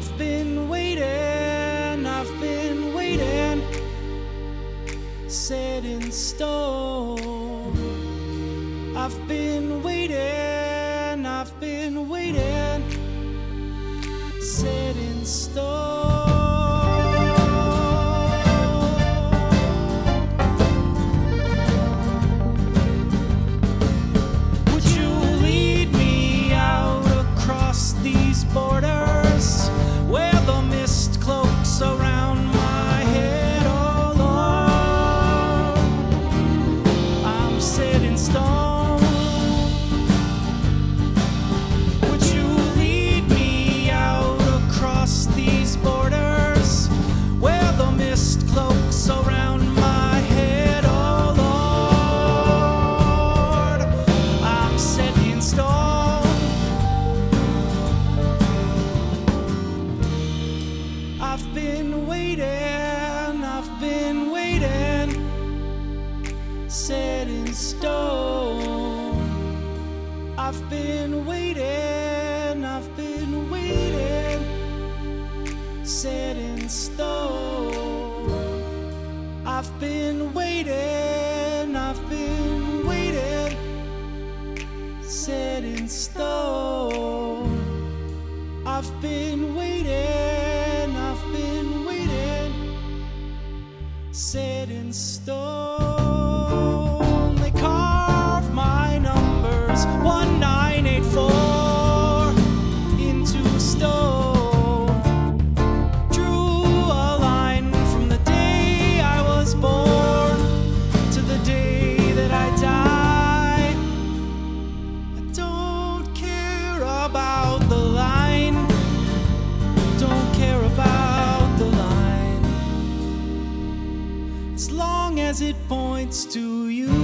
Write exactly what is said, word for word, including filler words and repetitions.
I've been waiting, I've been waiting, set in stone. I've been waiting, I've been waiting, set in stone. Would you lead me out across these borders where the mist cloaks around my head? Oh Lord, I'm set in stone. Would you lead me out across these borders where the mist cloaks around my head? Oh Lord, I'm set in stone. I've been waiting, I've been waiting, set in stone. I've been waiting, I've been waiting, set in stone. I've been waiting, I've been waiting, set in stone. I've been waiting, I've been waiting, set in stone. They carve my numbers one nine eight four into stone. Drew a line from the day I was born to the day that I die. I don't care about the line, don't care about the line, as long as it points to you.